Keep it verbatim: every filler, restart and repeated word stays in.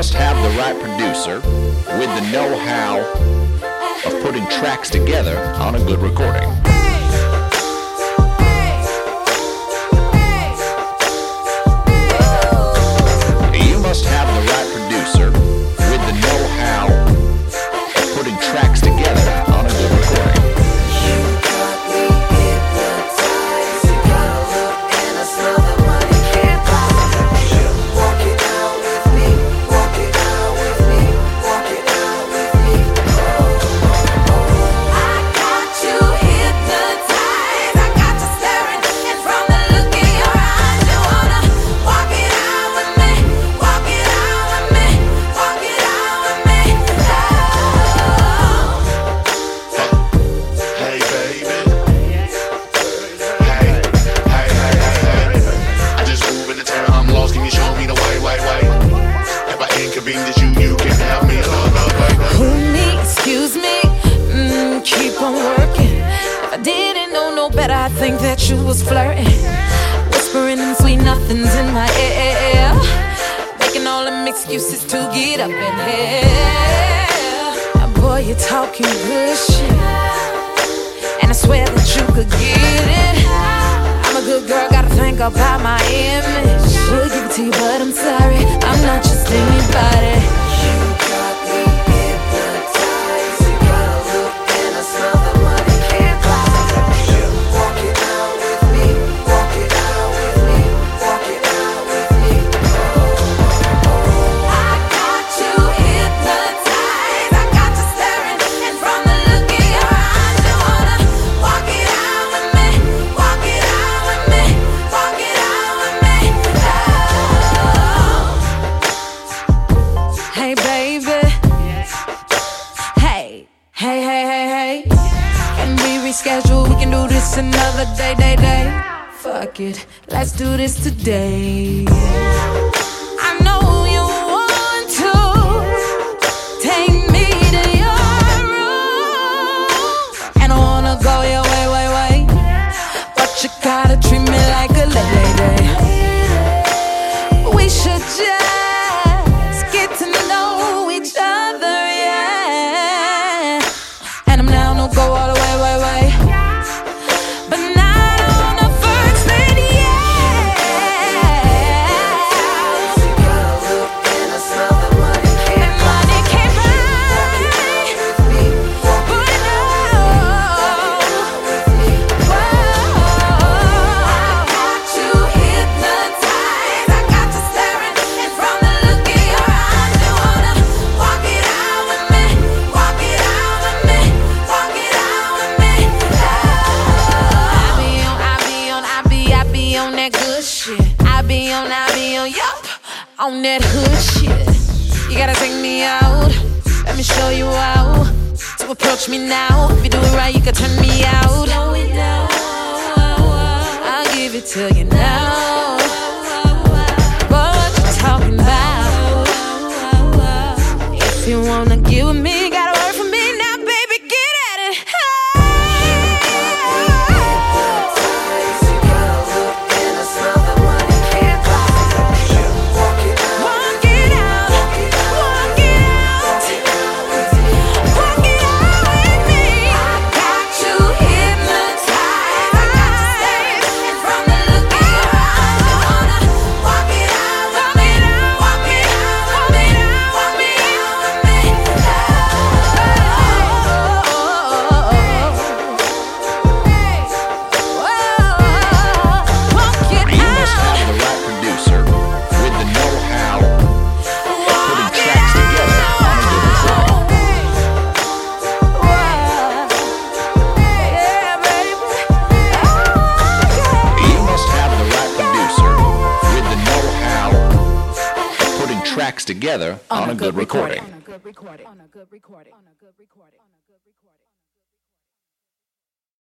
must have the right producer with the know-how of putting tracks together on a good recording. You must have the right producer with the know-how of putting tracks together on a good recording. I think that you was flirting, whispering them sweet nothings in my ear, making all them excuses to get up in here. Boy, you're talking good shit, and I swear that you could get it. I'm a good girl, gotta think about my image. Would give it to you, but I'm sorry, I'm not just anybody. Schedule, we can do this another day, day, day. Fuck it, let's do this today. I know you want to take me to your room, and I wanna go your way, way, way, but you gotta treat me like a lady. We should just get to know each other, yeah. And I'm down to go all the way, way, way. I be on, I be on, yup, on that hood shit. You gotta take me out, let me show you how to approach me now. If you do it right, you can turn me out. Slow it down, I'll give it to you now. What you talking about? If you wanna get with me, gotta work for me now, baby, get at it. Together on, on a good, good recording. recording. On a good recording. On a good recording. On a good recording.